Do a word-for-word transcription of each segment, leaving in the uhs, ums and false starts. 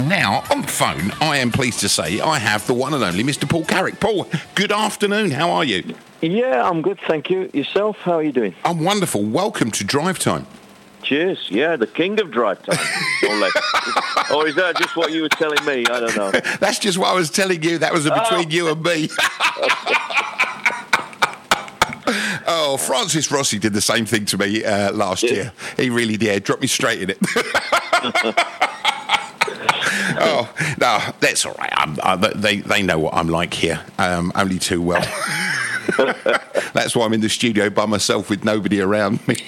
Now, on the phone, I am pleased to say I have the one and only Mister Paul Carrick. Paul, good afternoon. How are you? Yeah, I'm good, thank you. Yourself, how are you doing? I'm wonderful. Welcome to Drive Time. Cheers. Yeah, the king of drive time. Or, less. Or is that just what you were telling me? I don't know. That's just what I was telling you. That was a between oh. you and me. Oh, Francis Rossi did the same thing to me uh, last yeah. year. He really did. Dropped me straight in it. Oh, no, that's all right. I'm, I, they, they know what I'm like here, um, only too well. That's why I'm in the studio by myself with nobody around me.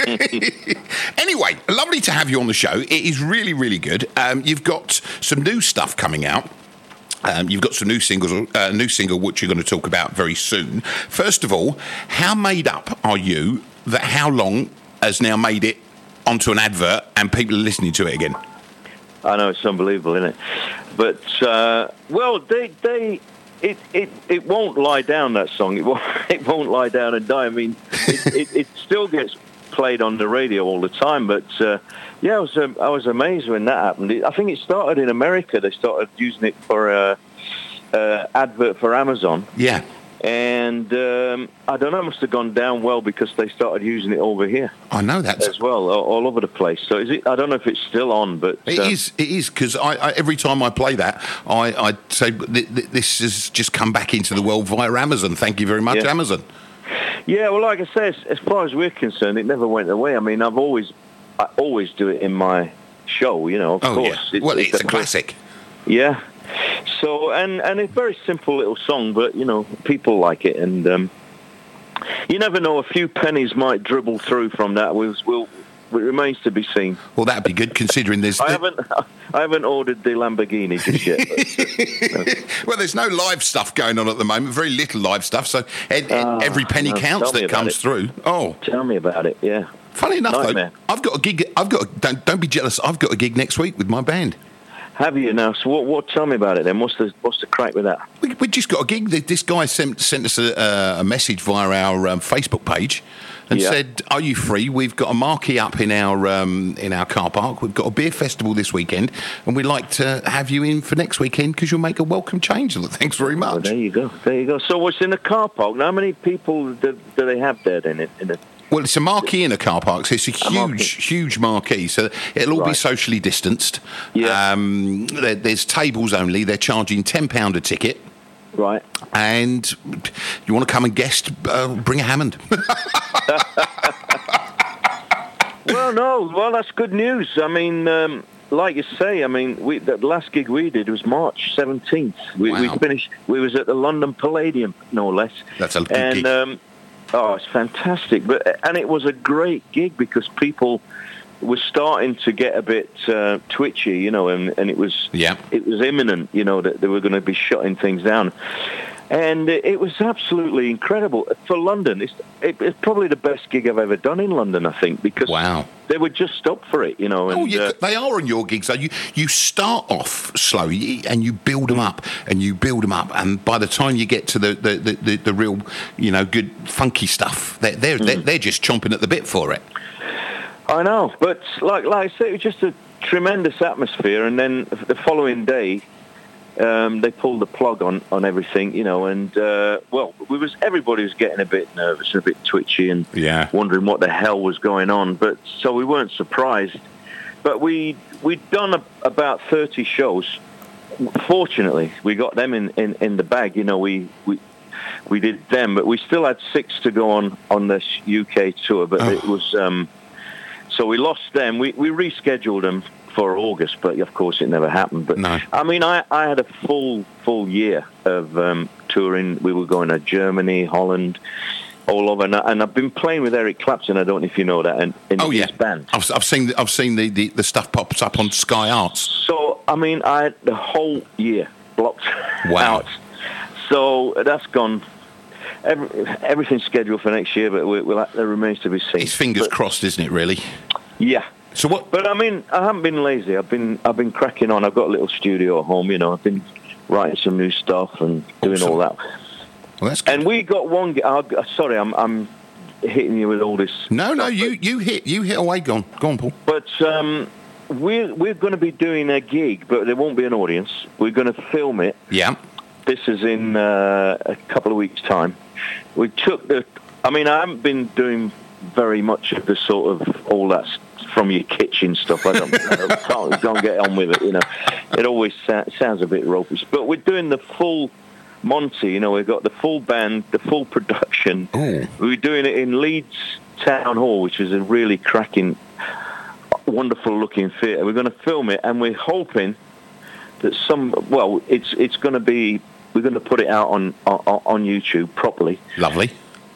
Anyway, lovely to have you on the show. It is really, really good. Um, you've got some new stuff coming out. Um, you've got some new singles, a uh, new single which you're going to talk about very soon. First of all, how made up are you that How Long has now made it onto an advert and people are listening to it again? I know, it's unbelievable, isn't it? But, uh, well, they... they It, it it won't lie down, that song. It won't, it won't lie down and die. I mean, it, it, it still gets played on the radio all the time. But, uh, yeah, I was um, I was amazed when that happened. It, I think it started in America. They started using it for an uh, uh, advert for Amazon. Yeah. And um, I don't know, it must have gone down well because they started using it over here. I know that as well, all, all over the place. So is it? I don't know if it's still on, but it uh, is. It is because I, I, every time I play that, I, I say th- th- this has just come back into the world via Amazon. Thank you very much, yeah. Amazon. Yeah, well, like I say, as, as far as we're concerned, it never went away. I mean, I've always, I always do it in my show. You know, of oh, course. Yeah. It's, well, it's, it's a, a classic. Yeah. So, and, and it's a very simple little song, but, you know, people like it. And um, you never know, a few pennies might dribble through from that. We'll, we'll, it remains to be seen. Well, that'd be good, considering there's... I haven't I haven't ordered the Lamborghini just yet. But, uh, no. Well, there's no live stuff going on at the moment, very little live stuff, so ed, ed, oh, every penny no, counts that comes it. through. Oh. Tell me about it, yeah. Funny enough, Nightmare. though, I've got a gig... I've got a, don't, don't be jealous, I've got a gig next week with my band. Have you now? So what, what? Tell me about it then. What's the what's the crack with that? We, we just got a gig. This guy sent sent us a, uh, a message via our um, Facebook page and yeah. said, "Are you free? We've got a marquee up in our um, in our car park. We've got a beer festival this weekend, and we'd like to have you in for next weekend because you'll make a welcome change." Thanks very much. Well, there you go. There you go. So what's in the car park? Now, how many people do, do they have there then? In, in the Well, it's a marquee in a car park, so it's a huge, a huge marquee. So it'll all right. be socially distanced. Yeah. Um, there, there's tables only. They're charging ten pounds a ticket. Right. And you want to come and guest, uh, bring a Hammond. Well, no. Well, that's good news. I mean, um, like you say, I mean, we, the last gig we did was March seventeenth. We, wow. we finished, we was at the London Palladium, no less. That's a good and, gig. Um, Oh, it's fantastic. But and it was a great gig because people were starting to get a bit uh, twitchy, you know, and, and it was yeah. it was imminent, you know, that they were going to be shutting things down. And it was absolutely incredible. For London, it's, it, it's probably the best gig I've ever done in London, I think, because wow. they were just up for it, you know. And, oh, you, uh, they are on your gigs, though. You, you start off slow and you build them up and you build them up. And by the time you get to the, the, the, the, the real, you know, good, funky stuff, they're, they're, mm. they're, they're just chomping at the bit for it. I know. But like, like I say, it was just a tremendous atmosphere. And then the following day, Um, they pulled the plug on, on everything, you know, and, uh, well, we was everybody was getting a bit nervous, a bit twitchy and yeah. wondering what the hell was going on. But so we weren't surprised. But we, we'd done a, about thirty shows. Fortunately, we got them in, in, in the bag. You know, we, we we did them, but we still had six to go on, on this U K tour. But oh. it was, um, so we lost them. We, we rescheduled them for August, but of course it never happened. But no. I mean, I, I had a full full year of um, touring. We were going to Germany, Holland, all over, and, I, and I've been playing with Eric Clapton. I don't know if you know that. In, in oh his yeah, band. I've, I've seen I've seen the, the, the stuff pops up on Sky Arts. So I mean, I had the whole year blocked wow. out. So that's gone. Every, everything's scheduled for next year, but we, we'll, there remains to be seen. It's fingers but, crossed, isn't it? Really? Yeah. So what? But I mean, I haven't been lazy. I've been I've been cracking on. I've got a little studio at home. You know, I've been writing some new stuff and doing awesome. all that. Well, that's good. And we got one. Uh, sorry, I'm I'm hitting you with all this. No, no, stuff, you you hit you hit away. Go on, go on, Paul. But um, we're we're going to be doing a gig, but there won't be an audience. We're going to film it. Yeah. This is in uh, a couple of weeks' time. We took the. I mean, I haven't been doing very much of the sort of all that from your kitchen stuff. I don't, I don't, can't, can't get on with it. You know, it always sa- sounds a bit ropish. But we're doing the full Monty. You know, we've got the full band, the full production. Ooh. We're doing it in Leeds Town Hall, which is a really cracking, wonderful-looking theatre. We're going to film it, and we're hoping that some. Well, it's it's going to be. We're going to put it out on on, on YouTube properly. Lovely.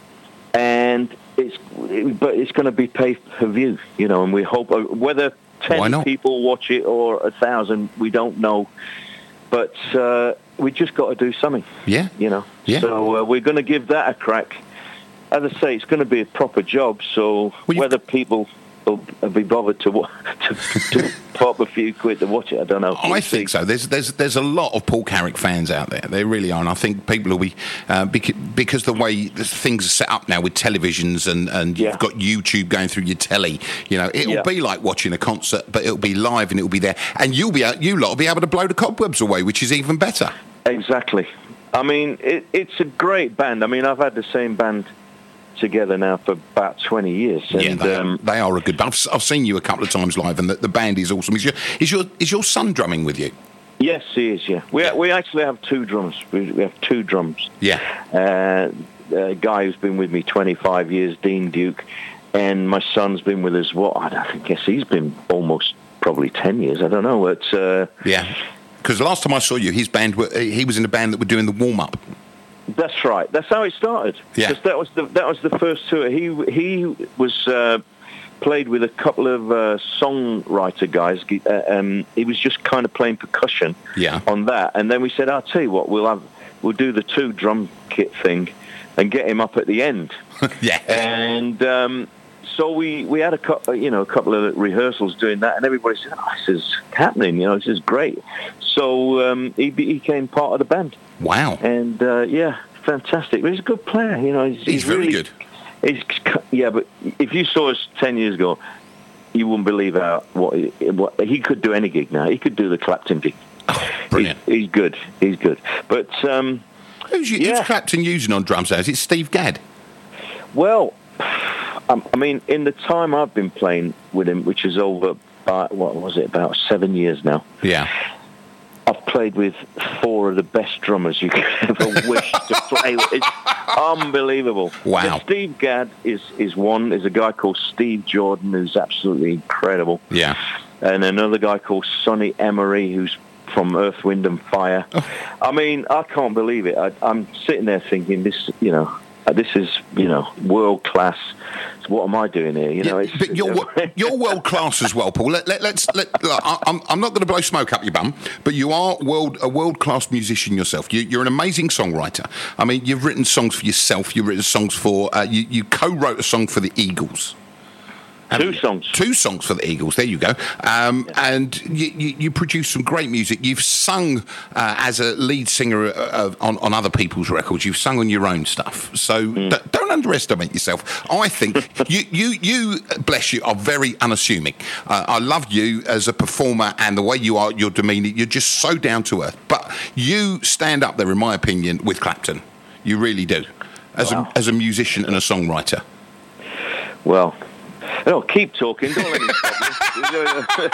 And it's but it's going to be pay per view, you know. And we hope whether ten people watch it or a thousand, we don't know. But uh, we just got to do something. Yeah. You know. Yeah. So uh, we're going to give that a crack. As I say, it's going to be a proper job. So well, whether people will be bothered to, to, to pop a few quid to watch it, I don't know. I think so. There's there's there's a lot of Paul Carrick fans out there. There really are, and I think people will be uh, because, because the way things are set up now with televisions and and you've yeah. got YouTube going through your telly. You know, it'll yeah. be like watching a concert, but it'll be live and it'll be there, and you'll be you lot will be able to blow the cobwebs away, which is even better. Exactly. I mean, it, it's a great band. I mean, I've had the same band together now for about twenty years. And, yeah, they, um, they are a good band. I've, I've seen you a couple of times live, and the, the band is awesome. Is your is your is your son drumming with you? Yes, he is. Yeah, we yeah. we actually have two drums. We, we have two drums. Yeah, uh, a guy who's been with me twenty-five years, Dean Duke, and my son's been with us. What I don't guess he's been almost probably ten years. I don't know. But uh, yeah, because last time I saw you, his band were, he was in a band that were doing the warm up. That's right. That's how it started. Yeah. Because that was the that was the first tour. He he was uh, played with a couple of uh, songwriter guys. Uh, um, he was just kind of playing percussion. Yeah. On that, and then we said, "I'll tell you what, we'll have we'll do the two drum kit thing, and get him up at the end." yeah. And um, so we, we had a couple, you know, a couple of rehearsals doing that, and everybody said, "Oh, this is happening. You know, this is great." So um, he became part of the band. Wow. And, uh, yeah, fantastic. But he's a good player, you know. He's, he's, he's very really good. He's, yeah, but if you saw us ten years ago, you wouldn't believe how, what, what he could do any gig now. He could do the Clapton gig. Oh, brilliant. He's, he's good. He's good. But, um... Who's, you, yeah. who's Clapton using on drums now? Is it Steve Gadd? Well, um, I mean, in the time I've been playing with him, which is over, by, what was it, about seven years now. Yeah. I've played with four of the best drummers you could ever wish to play with. It's unbelievable. Wow. Yeah, Steve Gadd is, is one. There's a guy called Steve Jordan who's absolutely incredible. Yeah. And another guy called Sonny Emery who's from Earth, Wind and Fire. Oh. I mean, I can't believe it. I, I'm sitting there thinking, this, you know, this is, you know, world class. So what am I doing here? You know, yeah, it's, but you're you're world class as well, Paul. Let, let, let's. Let, look, I'm I'm not going to blow smoke up your bum, but you are world a world class musician yourself. You, you're an amazing songwriter. I mean, you've written songs for yourself. You've written songs for. Uh, you you co-wrote a song for the Eagles. Two songs. Two songs for the Eagles. There you go. Um, yeah. And you, you, you produce some great music. You've sung uh, as a lead singer uh, on, on other people's records. You've sung on your own stuff. So mm. d- don't underestimate yourself. I think you, you, you, bless you, are very unassuming. Uh, I love you as a performer and the way you are, your demeanour. You're just so down to earth. But you stand up there, in my opinion, with Clapton. You really do. As, wow. a, as a musician and a songwriter. Well... No, keep talking. Don't let me stop you.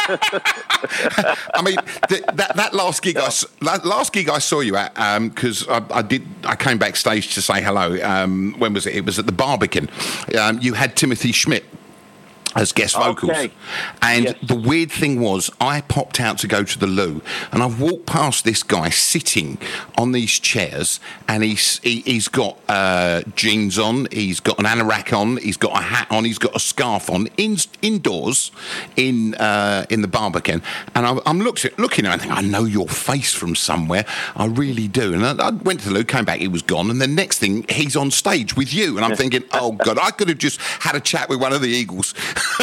I mean, the, that that last gig, no. I, that last gig I saw you at, because um, I, I did, I came backstage to say hello. Um, when was it? It was at the Barbican. Um, you had Timothy Schmidt as guest vocals. Okay. And yes. the weird thing was, I popped out to go to the loo, and I've walked past this guy sitting on these chairs, and he's he, he's got uh, jeans on, he's got an anorak on, he's got a hat on, he's got a scarf on, in, indoors in uh, in the Barbican, and I, I'm looked, looking at him and thinking, I know your face from somewhere, I really do. And I, I went to the loo, came back, he was gone, and the next thing, he's on stage with you, and I'm thinking, oh God, I could have just had a chat with one of the Eagles.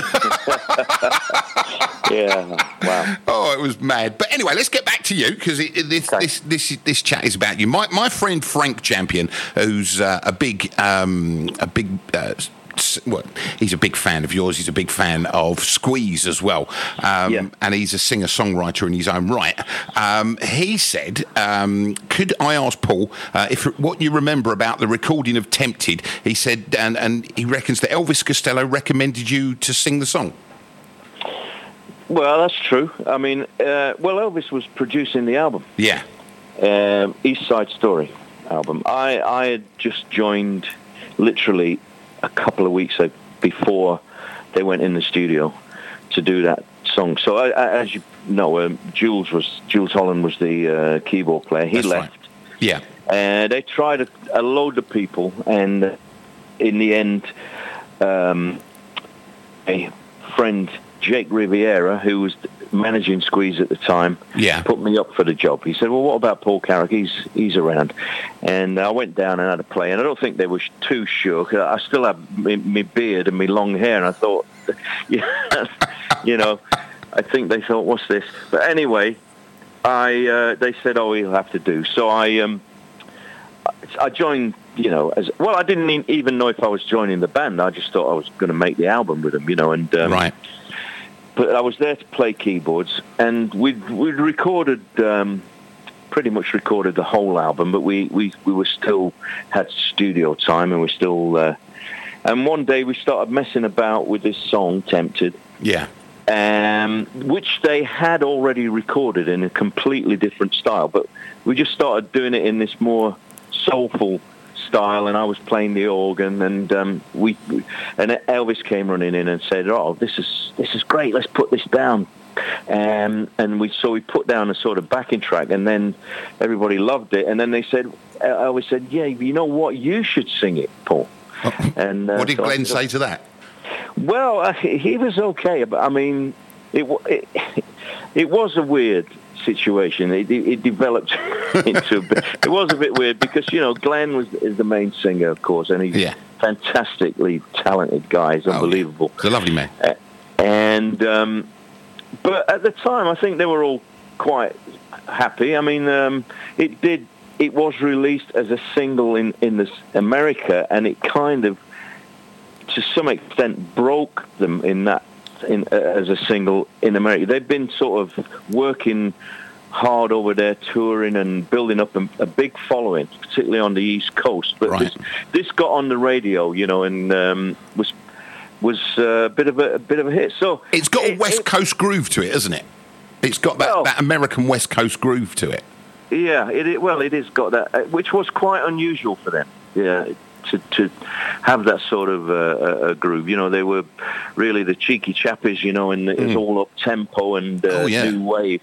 Yeah, wow. Oh, it was mad. But anyway, let's get back to you, because this, okay. this this this chat is about you. My my friend Frank Champion, who's uh, a big um, a big uh, well, he's a big fan of yours. He's a big fan of Squeeze as well, um, Yeah. and he's a singer-songwriter in his own right. Um, he said, um, "Could I ask Paul uh, if what you remember about the recording of Tempted?" He said, and, and he reckons that Elvis Costello recommended you to sing the song. Well, that's true. I mean, uh, well, Elvis was producing the album. Yeah. Um, East Side Story album. I, I had just joined literally a couple of weeks before they went in the studio to do that song. So I, I, as you know, um, Jules was Jules Holland was the uh, keyboard player. He That's left. Right. Yeah. And they tried a, a load of people, and in the end, um, a friend, Jake Riviera, who was managing Squeeze at the time, yeah. put me up for the job. He said, well, what about Paul Carrack? He's he's around. And I went down and had a play, and I don't think they were too sure, 'cause I still had my, my beard and my long hair, and I thought, yeah, you know, I think they thought, what's this? But anyway, I uh, they said, oh, he'll have to do. So I um, I joined, you know, as well, I didn't even know if I was joining the band. I just thought I was going to make the album with them, you know, and um, right. But I was there to play keyboards, and we'd, we'd recorded, um, pretty much recorded the whole album, but we, we, we were still had studio time, and we're still, uh, and one day we started messing about with this song, Tempted. Yeah. Um, which they had already recorded in a completely different style, but we just started doing it in this more soulful style, and I was playing the organ, and um, we and Elvis came running in and said, "Oh, this is this is great. Let's put this down." Um, and we so we put down a sort of backing track, and then everybody loved it. And then they said, Elvis said, "Yeah, you know what? You should sing it, Paul." Oh. And uh, what did so Glenn said, say to that? Well, uh, he was okay, but I mean, it it, it was a weird situation. It, it, it developed into a bit, it was a bit weird because, you know, Glenn was is the main singer, of course, and he's yeah. a fantastically talented guy. He's unbelievable. Oh, yeah. He's a lovely man. Uh, and um, but at the time, I think they were all quite happy. I mean, um, it did. It was released as a single in in this America, and it kind of, to some extent, broke them in that. In, uh, as a single in America. They've been sort of working hard over there, touring and building up a, a big following, particularly on the East Coast. But right. this, this got on the radio, you know, and um, was was uh, a bit of a, a bit of a hit. So it's got it, a West it, Coast groove to it, isn't it? It's got that, well, that American West Coast groove to it. Yeah, it, it well, it has got that, which was quite unusual for them. Yeah. To, to have that sort of uh, a groove, you know, they were really the cheeky chappies, you know, and it was mm. all up tempo and uh, oh, yeah. new wave,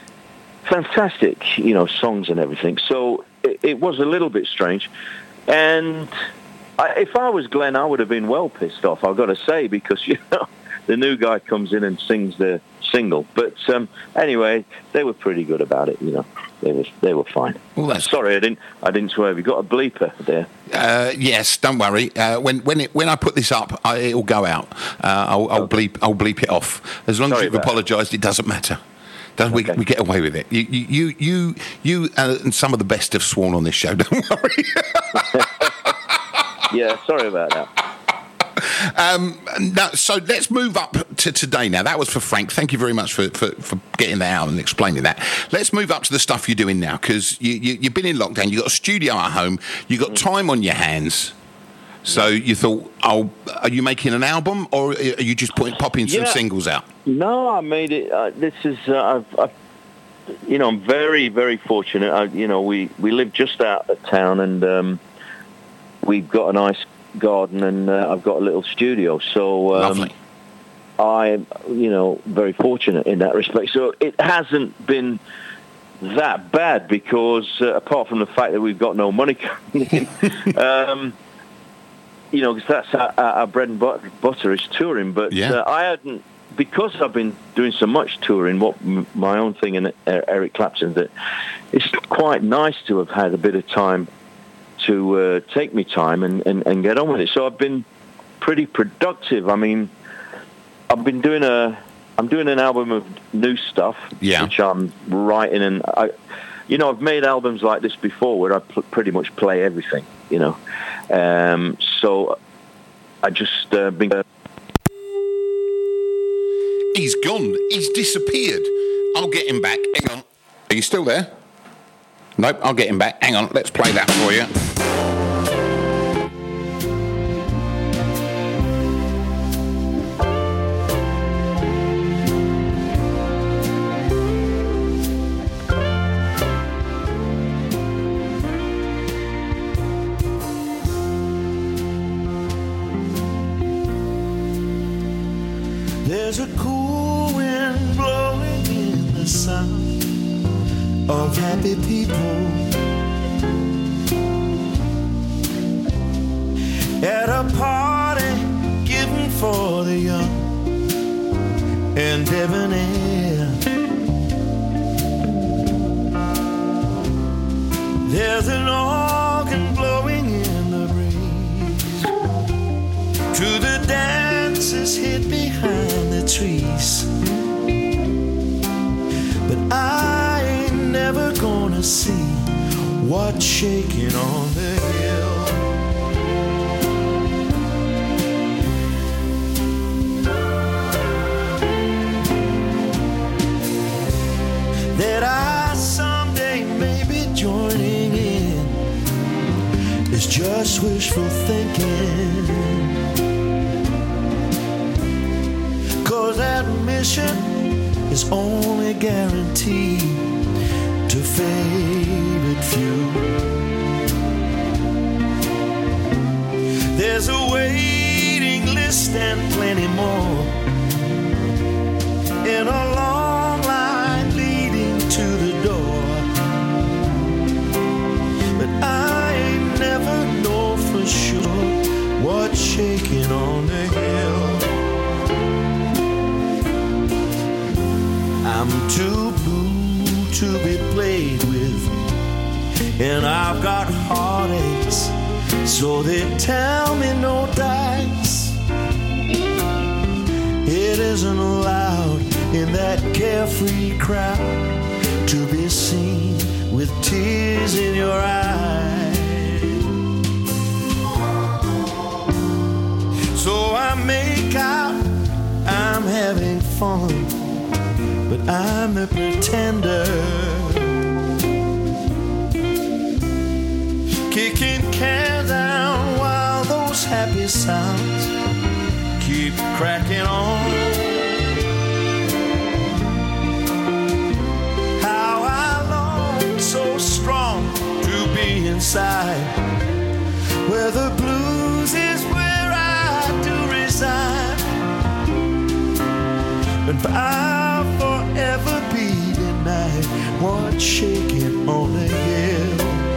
fantastic, you know, songs and everything. So it, it was a little bit strange, and I, if I was Glenn, I would have been well pissed off, I've got to say, because, you know, the new guy comes in and sings the single. But um, anyway, they were pretty good about it, you know. They were they were fine. Well, that's Sorry, I didn't I didn't swear. Have you got a bleeper there? Uh, yes, don't worry. Uh, when when it, when I put this up, I, it'll go out. Uh, I'll, I'll okay. bleep I'll bleep it off. As long Sorry as you've apologised, it doesn't matter. Don't, okay. we, we get away with it. You you you you, you uh, and some of the best have sworn on this show. Don't worry. Yeah, sorry about that. Um, now, so let's move up to today now. That was for Frank. Thank you very much for, for, for getting that out and explaining that. Let's move up to the stuff you're doing now, because you, you, you've been in lockdown. You've got a studio at home. You've got time on your hands. So you thought, oh, are you making an album, or are you just putting, popping some yeah. singles out? No, I made it. Uh, this is, uh, I've, I've, you know, I'm very, very fortunate. I, you know, we, we live just out of town, and um, we've got a nice garden, and uh, I've got a little studio. So um, lovely. I'm, you know, very fortunate in that respect. So it hasn't been that bad, because uh, apart from the fact that we've got no money coming in, um, you know, because that's our, our bread and butter is touring. But yeah. uh, I hadn't, because I've been doing so much touring, what m- my own thing and Eric Clapton, that it's quite nice to have had a bit of time to uh, take me time and, and, and get on with it. So I've been pretty productive. I mean, I've been doing a, I'm doing an album of new stuff, yeah. which I'm writing, and I, you know, I've made albums like this before where I pl- pretty much play everything, you know. Um, so I just uh, been. Uh... He's gone. He's disappeared. I'll get him back. Hang on. Are you still there? Nope, I'll get him back. Hang on, let's play that for you. There's a cool wind blowing in the sound of happy people at a party given for the young and debonair. There's an organ blowing in the breeze to the dancers hid behind the trees. But I ain't never gonna see what's shaking on the hill. That I someday may be joining in is just wishful thinking. 'Cause admission is only guaranteed to favored few. There's a waiting list and plenty more in a long line leading to the door. But I ain't never know for sure what's shaking on the hill. I'm too blue to be played with, and I've got heartaches, so they tell me no dice. It isn't allowed in that carefree crowd to be seen with tears in your eyes. So I make out I'm having fun, but I'm a pretender, kicking cans down while those happy sounds keep cracking on. How I long so strong to be inside, where the blues is where I do reside. And I'll forever be denied what's shaking on the hill.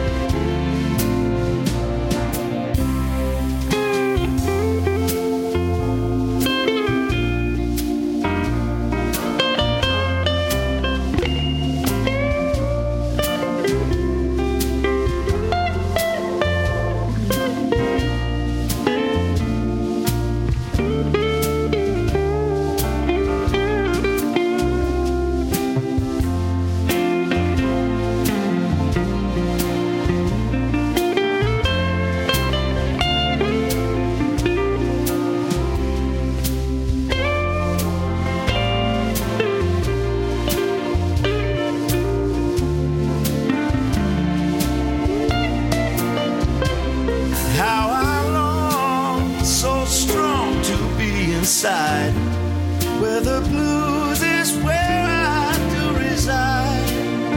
Inside, where the blues is where I do reside,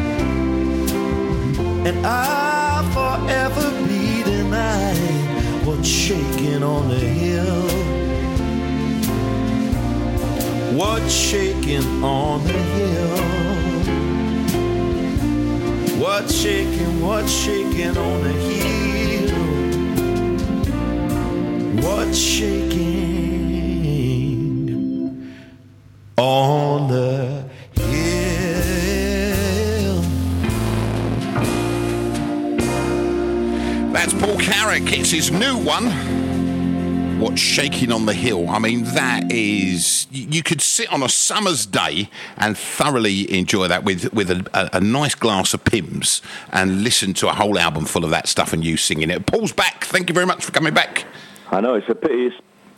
and I'll forever be denied what's shaking on the hill. What's shaking on the hill? What's shaking, what's shaking on the hill? What's shaking on the hill? That's Paul Carrick. It's his new one. What's shaking on the hill? I mean, that is... You could sit on a summer's day and thoroughly enjoy that with, with a, a, a nice glass of Pimm's and listen to a whole album full of that stuff and you singing it. Paul's back. Thank you very much for coming back. I know, it's a pity. It's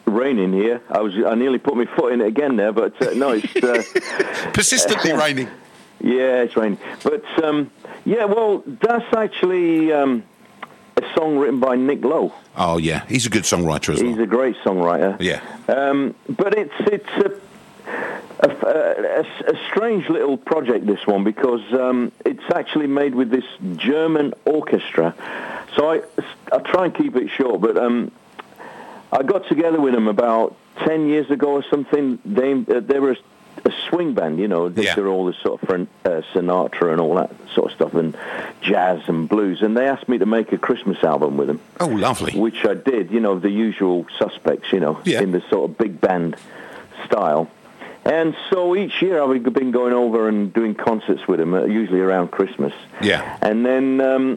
raining here. I was I nearly put my foot in it again there, but uh, no, it's uh, persistently raining. Yeah, it's raining. But um, yeah, well, that's actually um, a song written by Nick Lowe. Oh yeah, he's a good songwriter as well. He's a great songwriter. Yeah. Um, but it's it's a a, a, a strange little project, this one, because um, it's actually made with this German orchestra. So I I try and keep it short, but. Um, I got together with them about ten years ago or something. They uh, they were a, a swing band, you know. They yeah. were all this sort of front, uh, Sinatra and all that sort of stuff, and jazz and blues. And they asked me to make a Christmas album with them. Oh, lovely. Which I did, you know, the usual suspects, you know, yeah. in the sort of big band style. And so each year I've been going over and doing concerts with them, uh, usually around Christmas. Yeah. And then, um,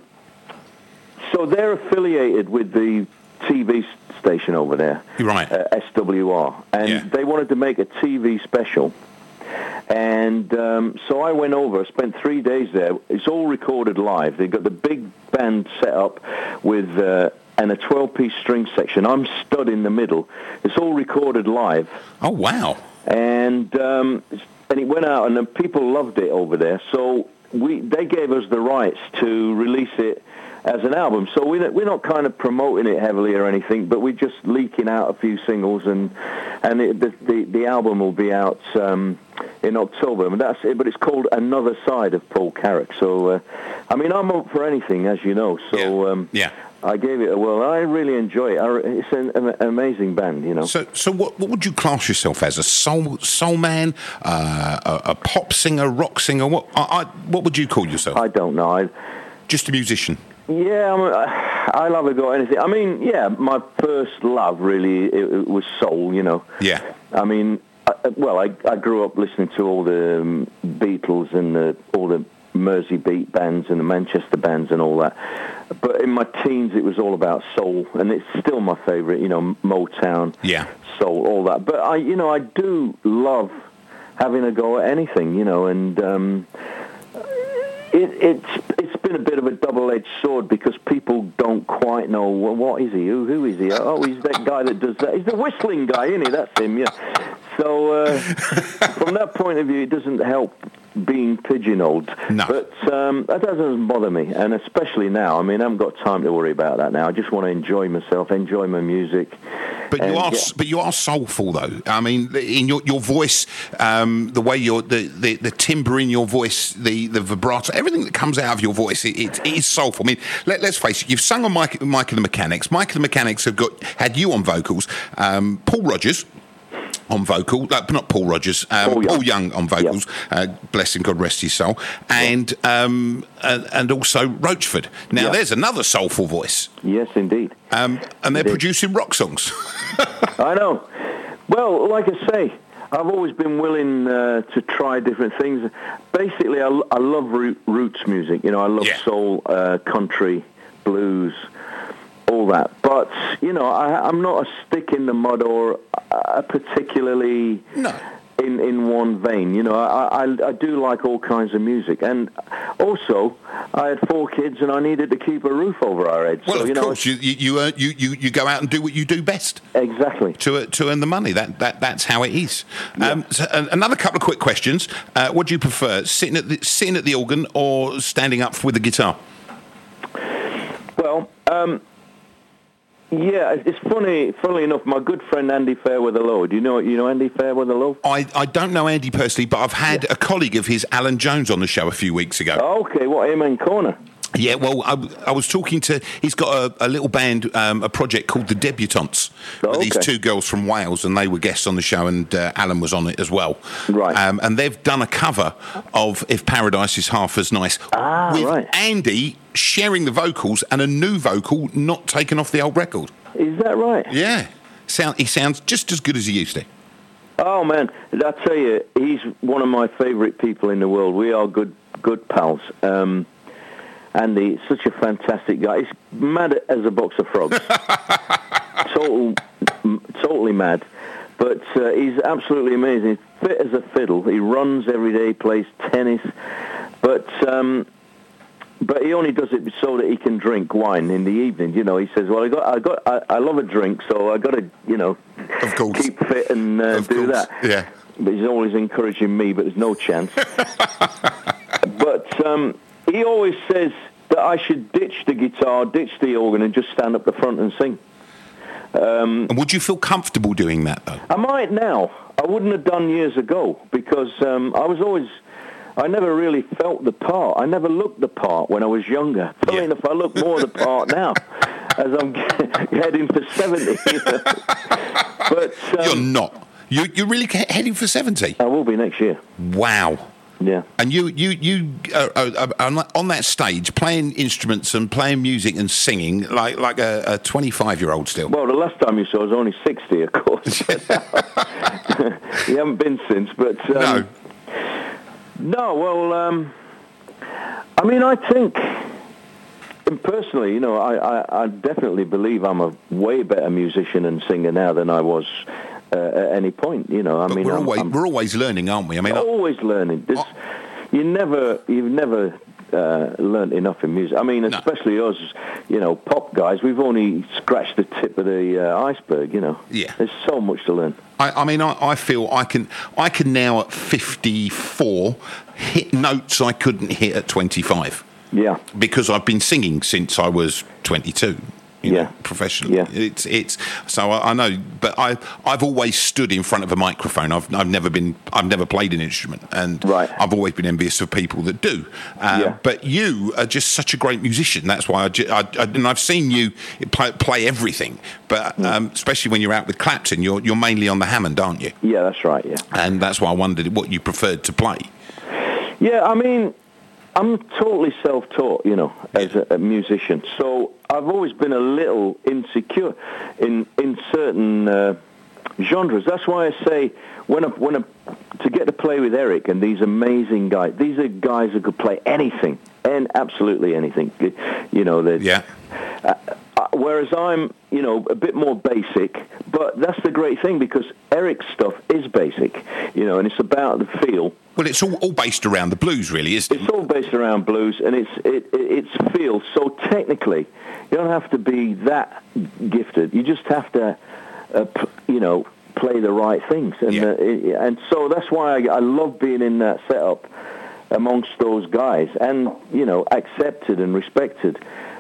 so they're affiliated with the T V station over there, right? Uh, S W R, and yeah. they wanted to make a T V special, and um, so I went over. Spent three days there. It's all recorded live. They got the big band set up with uh, and a twelve-piece string section. I'm stood in the middle. It's all recorded live. Oh wow! And um, and it went out, and the people loved it over there. So we they gave us the rights to release it as an album. So we're not, we're not kind of promoting it heavily or anything, but we're just leaking out a few singles, and and it, the, the the album will be out um, in October. And that's it. But it's called Another Side of Paul Carrack. So uh, I mean, I'm up for anything, as you know. So yeah. Um, yeah. I gave it a whirl. I really enjoy it. I, it's an, an amazing band, you know. So, so what, what would you class yourself as? A soul soul man, uh, a, a pop singer, rock singer? What I, I, what would you call yourself? I don't know. I, Just a musician. Yeah, I'm a, I love it. Got anything? I mean, yeah, my first love really it, it was soul. You know. Yeah. I mean, I, well, I I grew up listening to all the um, Beatles and the, all the Mersey beat bands and the Manchester bands and all that. But in my teens, it was all about soul, and it's still my favourite. You know, Motown, yeah, soul, all that. But I, you know, I do love having a go at anything. You know, and um, it, it's it's been a bit of a double-edged sword because people don't quite know, well, what is he? Who who is he? Oh, he's that guy that does that. He's the whistling guy, isn't he? That's him. Yeah. So uh, from that point of view, it doesn't help being pigeonholed. No. But um, that doesn't bother me, and especially now. I mean, I haven't got time to worry about that now. I just want to enjoy myself, enjoy my music. But you are, get... but you are soulful, though. I mean, in your your voice, um, the way your the, the, the timbre in your voice, the, the vibrato, everything that comes out of your voice, it, it, it is soulful. I mean, let, let's face it. You've sung on Mike, Mike and the Mechanics. Mike and the Mechanics have got had you on vocals. Um, Paul Rodgers on vocal, uh, not Paul Rodgers, um, Paul, Young. Paul Young on vocals, yep. uh, bless him, God rest his soul, and yep. um, and, and also Roachford. Now, yep. there's another soulful voice. Yes, indeed. Um, and they're indeed. producing rock songs. I know. Well, like I say, I've always been willing uh, to try different things. Basically, I, I love root, roots music. You know, I love yeah. soul, uh, country, blues, all that. But, you know, I, I'm not a stick in the mud or uh, particularly no. in, in one vein. You know, I, I, I do like all kinds of music. And also, I had four kids and I needed to keep a roof over our heads. Well, so, of you know, course, you you, uh, you you you go out and do what you do best. Exactly. To uh, to earn the money. That that that's how it is. Yeah. Um, so, uh, another couple of quick questions. Uh, what do you prefer, sitting at the, sitting at the organ or standing up with the guitar? Well, um, yeah, it's funny. Funnily enough, my good friend Andy Fairweather-Low. Do you know you know Andy Fairweather-Low? I, I don't know Andy personally, but I've had yeah. a colleague of his, Alan Jones, on the show a few weeks ago. Okay, what, Amen Corner? Yeah, well, I, I was talking to, he's got a, a little band, um, a project called The Debutantes, oh, with okay. these two girls from Wales, and they were guests on the show, and uh, Alan was on it as well. Right. Um, and they've done a cover of If Paradise is Half as Nice, ah, with right. Andy sharing the vocals and a new vocal not taken off the old record. Is that right? Yeah. Sound, he sounds just as good as he used to. Oh, man, I tell you, he's one of my favourite people in the world. We are good, good pals. Um Andy, such a fantastic guy. He's mad as a box of frogs. Total, totally mad. But uh, he's absolutely amazing. He's fit as a fiddle. He runs every day, plays tennis. But um, but he only does it so that he can drink wine in the evening. You know, he says, "Well, I got, I got, I, I love a drink, so I got to, you know, of course. keep fit and uh, do course. that." Yeah. But he's always encouraging me, but there's no chance. But um, he always says that I should ditch the guitar, ditch the organ, and just stand up the front and sing. Um, and would you feel comfortable doing that, though? I might now. I wouldn't have done years ago because um, I was always... I never really felt the part. I never looked the part when I was younger. Funny yeah. enough, I look more the part now as I'm heading for seventy. But um, You're not. You, you're really heading for seventy? I will be next year. Wow. Yeah. And you, you, you uh, uh, uh, on that stage, playing instruments and playing music and singing like like a, a twenty-five-year-old still. Well, the last time you saw I was only sixty, of course. You haven't been since, but... Um, no. No, well, um, I mean, I think, and personally, you know, I, I, I definitely believe I'm a way better musician and singer now than I was uh, at any point, you know. I but mean, we're I'm, always I'm we're always learning, aren't we? I mean, always learning. This, you never, you've never uh, learned enough in music. I mean, especially no. us, you know, pop guys. We've only scratched the tip of the uh, iceberg, you know. Yeah. There's so much to learn. I, I mean, I, I feel I can I can now at fifty-four hit notes I couldn't hit at twenty-five. Yeah. Because I've been singing since I was twenty-two. You yeah. know, professionally. Yeah. It's it's so I, I know, but I I've always stood in front of a microphone. I've I've never been I've never played an instrument, and right. I've always been envious of people that do. Uh, yeah. But you are just such a great musician. That's why I, ju- I, I and I've seen you play, play everything, but mm. um, especially when you're out with Clapton, you're you're mainly on the Hammond, aren't you? Yeah, that's right. Yeah. And that's why I wondered what you preferred to play. Yeah, I mean, I'm totally self-taught, you know, as a, a musician. So I've always been a little insecure in in certain uh, genres. That's why I say when I, when I, to get to play with Eric and these amazing guys, these are guys who could play anything, and absolutely anything. You know, that. Yeah. Uh, uh, whereas I'm, you know, a bit more basic, but that's the great thing because Eric's stuff is basic, you know, and it's about the feel. Well, it's all, all based around the blues, really, isn't it? It's all based around blues, and it's it, it it's feel. So technically, you don't have to be that gifted. You just have to, uh, p- you know, play the right things, and yeah. uh, it, and so that's why I, I love being in that setup amongst those guys, and you know, accepted and respected.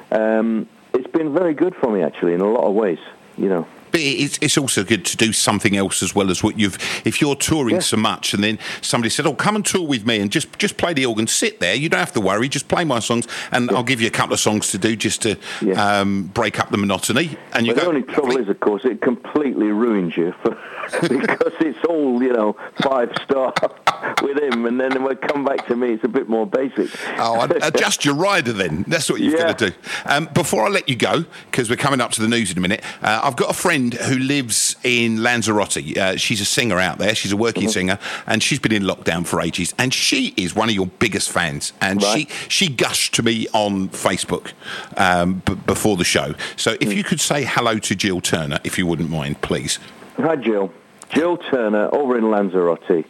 Um, it's been very good for me, actually, in a lot of ways. You know. But it's, it's also good to do something else as well as what you've... If you're touring yeah. so much and then somebody said, oh, come and tour with me and just, just play the organ, sit there, you don't have to worry, just play my songs and yeah. I'll give you a couple of songs to do just to yeah. um, break up the monotony. And you but go, the only trouble lovely. is, of course, it completely ruins you for, because it's all, you know, five-star with him, and then when it come back to me, it's a bit more basic. Oh, adjust your rider then. That's what you've yeah. got to do. Um, before I let you go, because we're coming up to the news in a minute, uh, I've got a friend who lives in Lanzarote. Uh, she's a singer out there. She's a working mm-hmm. singer, and she's been in lockdown for ages. And she is one of your biggest fans. And right. she she gushed to me on Facebook um, b- before the show. So if mm. you could say hello to Jill Turner, if you wouldn't mind, please. Hi, Jill. Jill Turner over in Lanzarote.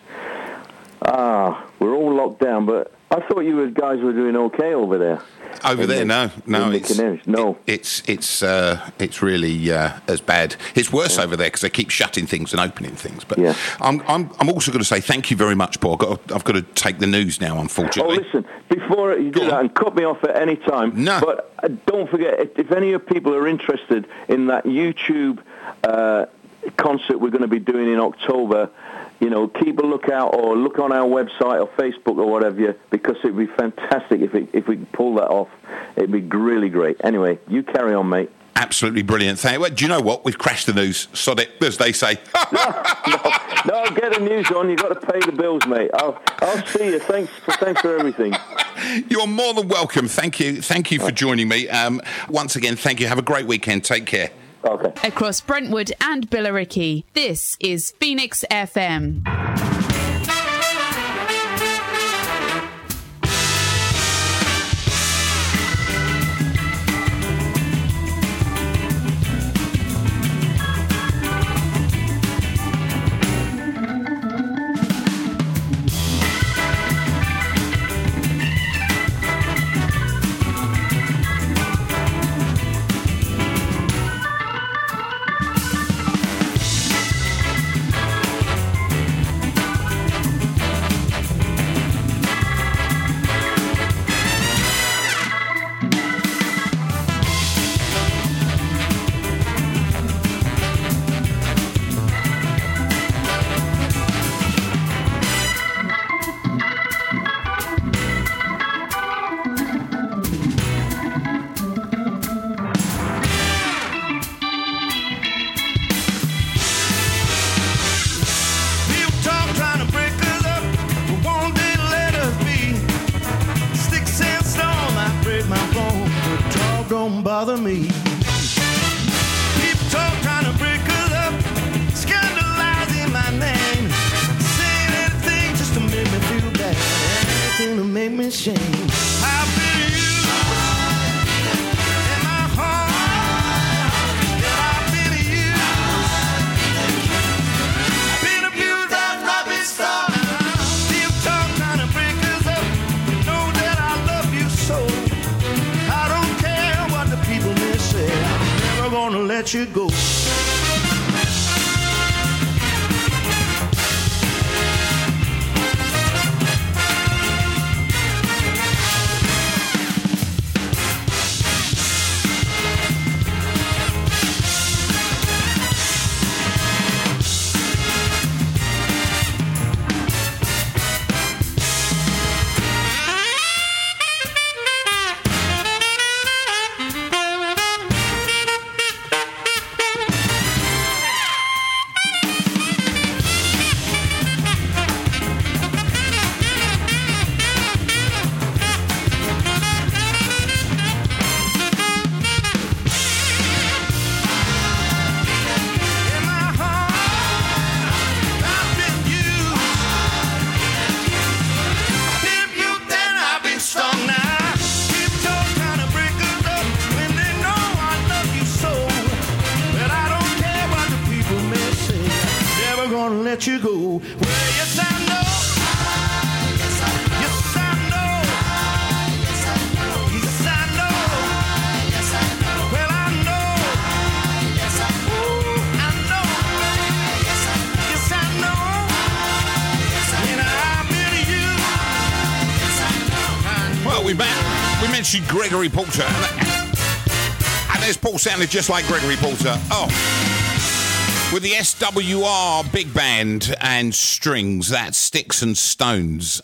Ah, we're all locked down, but I thought you guys were doing okay over there. Over there, the, no, no, it's no, it, it's it's uh, it's really uh, as bad. It's worse yeah. over there because they keep shutting things and opening things. But yeah. I'm I'm I'm also going to say thank you very much, Paul. I've got to, I've got to take the news now, unfortunately. Oh, listen, before you do Go that, on. and cut me off at any time. No, but uh, don't forget if, if any of people are interested in that YouTube uh, concert we're going to be doing in October. You know, keep a lookout or look on our website or Facebook or whatever, because it'd be fantastic if it, if we could pull that off. It'd be really great. Anyway, you carry on, mate. Absolutely brilliant. Thank you. Well, do you know what? We've crashed the news. Sod it, as they say. no, no, no, get the news on. You've got to pay the bills, mate. I'll, I'll see you. Thanks, thanks for everything. You're more than welcome. Thank you. Thank you for joining me. Um, once again, thank you. Have a great weekend. Take care. Okay. Across Brentwood and Billericay, this is Phoenix F M. bother me. People talk trying to break us up, scandalizing my name, saying anything just to make me feel bad, anything to make me shame. I've been used in my heart, yeah, I've been used, been abused, I've not been stopped. People talk trying to break us up, know that I love you so. I don't care what the people may say, I'm never gonna let you go. Let you go. Well, yes, I know. Yes, I know. Yes, I know. Yes, I know. Yes, I know. Yes, I know. Well, I know. Yes, I know. I know. Yes, I know. Yes, I know. Yes, I know. And I've been used. Yes, I know. Well, we met, we mentioned Gregory Porter, and there's Paul sounded just like Gregory Porter. Oh. With the S W R big band and strings, that's Sticks and Stones.